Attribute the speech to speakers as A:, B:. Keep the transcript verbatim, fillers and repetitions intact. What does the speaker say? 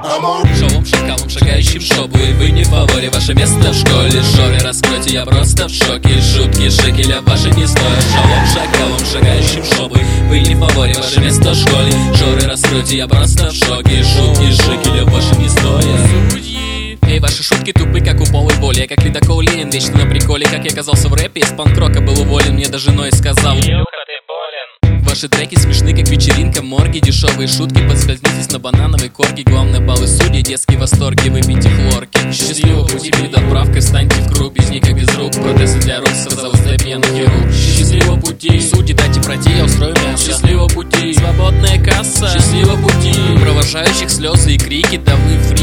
A: Шоум шакалом, шагающим шобу, и вы не в фаворе, ваше место в школе. Жоры раскройте, я просто в шоке. Шутки шекеля ваши не стоят. Шоум шакалом, шагающим шобу, вы не в фаворе, ваше место в школе. Жоры раскройте, я просто в шоке. Шутки шекеля ваши не стоят. Эй, ваши шутки тупы, как у полой боли. Я как ледокол Ленин, вечно на приколе. Как я оказался в рэпе, из панк-рока был уволен. Мне даже Ной сказал: Илюха, ты болен. Ваши треки смешны, как вечеринка морги. Дешевые шутки, подскользнитесь на банановой корке. Главное, баллы судьи, детские восторги, выпейте хлорки. Счастливого пути перед отправкой, встаньте в круг. Без них, как без рук, протезы для рук, сказал для пьяных хирург. Счастливого пути, судьи, дайте пройти, я устрою мясо. Счастливого пути, свободная касса. Счастливого пути, провожающих слезы и крики, да вы фри.